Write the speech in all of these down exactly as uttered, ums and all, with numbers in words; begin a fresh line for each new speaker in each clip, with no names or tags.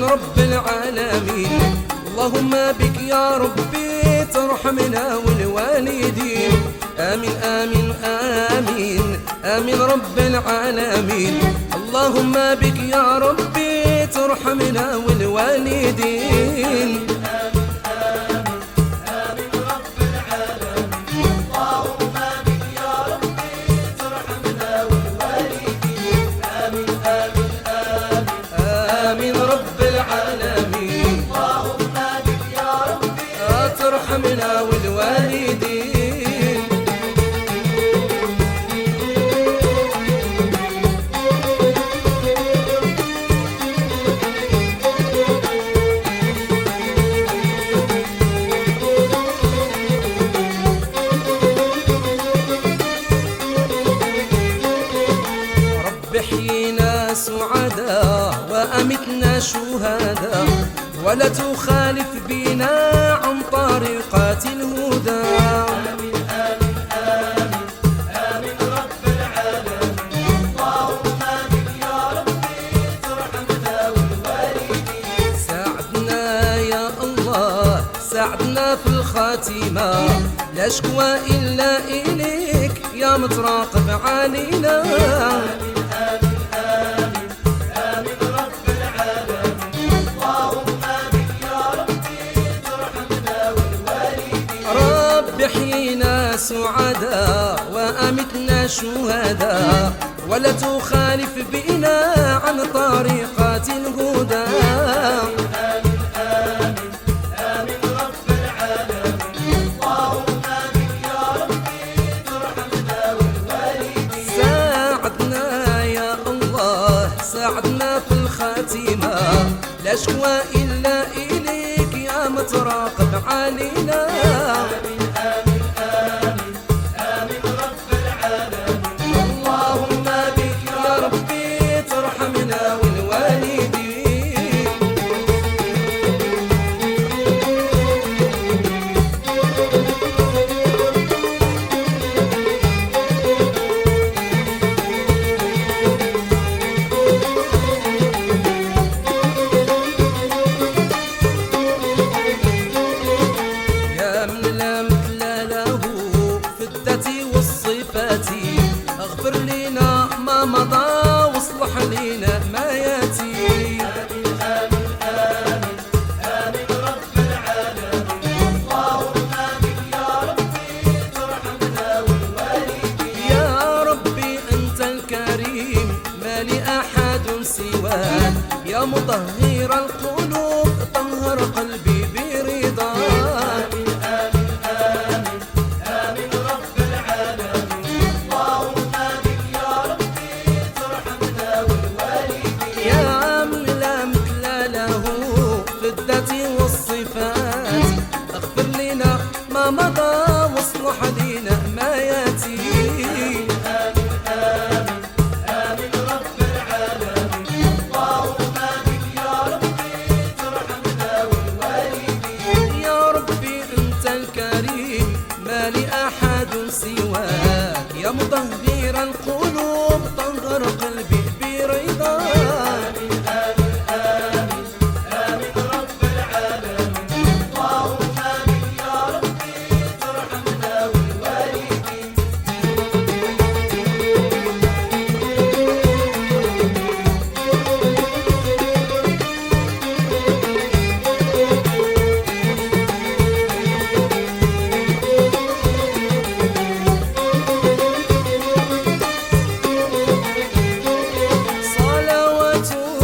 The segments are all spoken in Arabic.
رب العالمين. اللهم بك يا ربي ترحمنا والوالدين. آمين آمين آمين آمين رب العالمين. اللهم بك يا ربي ترحمنا والوالدين. ترحمنا والوالدين. رب احيينا سعداء وأمتنا شهداء ولا تخالف بنا عن طريقات الهدى. آمين آمين آمين آمين رب العالمين. اللهم بك يا ربي ترحمنا والوالدين. ساعدنا يا الله ساعدنا في الخاتمة، لا شكوى إلا إليك يا متراقب علينا. احيينا سعداء وأمتنا شهداء ولا تخالف بنا عن طريقات الهدى. آمين آمين آمين رب العالمين. اللهم بك يا ربي ترحمنا والوالدين. ساعدنا يا الله ساعدنا في الخاتمة، لا شكوى إلا إليك يا متراقب علينا. اغفر لنا ما مضى واصلح لنا ما ياتي. آمين آمين آمين آمين رب العالمين. اللهم بك يا ربي ترحمنا والوالدين. يا ربي أنت الكريم ما لأحد سواك، يا مطهر القلوب طهر قلبي برضاك. اغفر لنا ما مضى واصلح لنا ما ياتي. آمين آمين آمين رب العالمين. اللهم بك يا ربي ترحمنا والوالدين. يا ربي أنت الكريم ما لأحد سواك، يا مطهر القلوب طهر قلبي برضاك.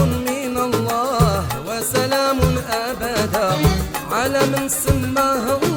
على من سماه